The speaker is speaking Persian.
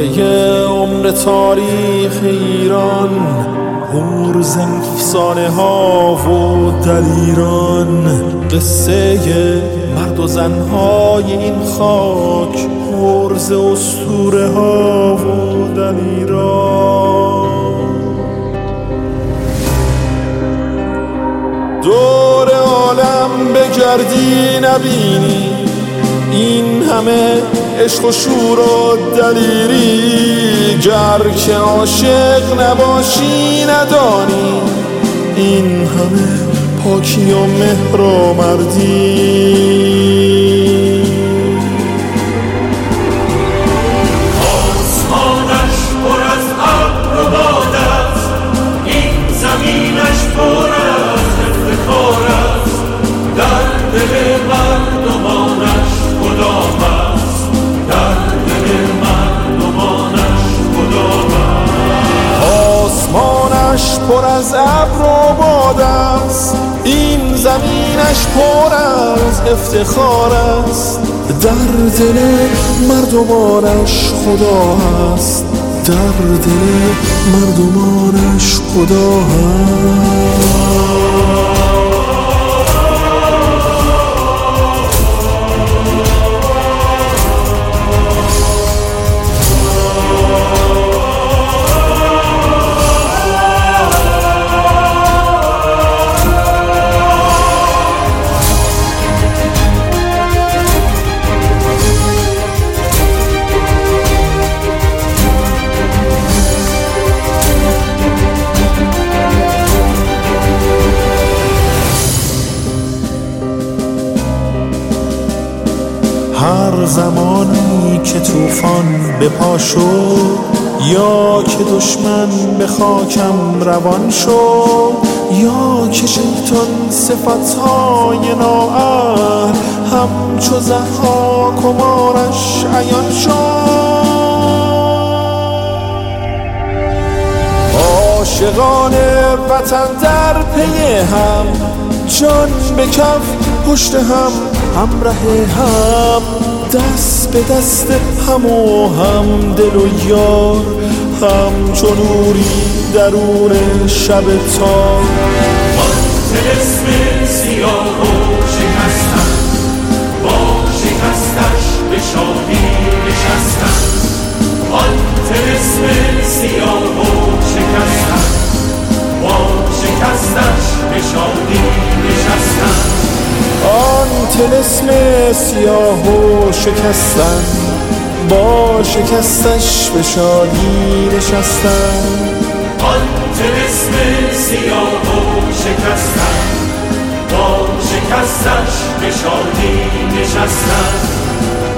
صفحه عمر تاریخ ایران، پر ز افسانه ها و دلیران. قصه مرد و زنهای این خاک، پر ز اسطوره ها و دلیران. دور عالم بگردی نبینی این همه عشق و شور و دلیری، گر که عاشق نباشی ندانی این همه پاکی و مهر و مردی. آسمانش پر از ابر و باد است، این زمینش پر از افتخار است، در دل مردمانش خدا هست، در دل مردمانش خدا هست. آسمانش پر از ابر و باد است، این زمینش پر از افتخار است، در دل مردمانش خدا هست، در دل مردمانش خدا هست. هر زمانی که طوفان به پا شد، یا که دشمن به خاکم روان شد، یا که شیطان صفتهای نااهل همچو ضحاک و مارش عیان شد. عاشقان وطن در پی هم، جان به کف پشت هم، همراه هم، دست به دست هم و هم دل و یار، همچو نوری درون شب تار. آن طلسم سیاه و شکستن، با شکستش به شادی نشستن. آن طلسم سیاه و شکستن، با شکستش به شادی نشستن. آن طلسم سیاه و شکستن، با شکستش به شادی نشستن. آن طلسم سیاه و شکستن، با شکستش به شادی نشستن.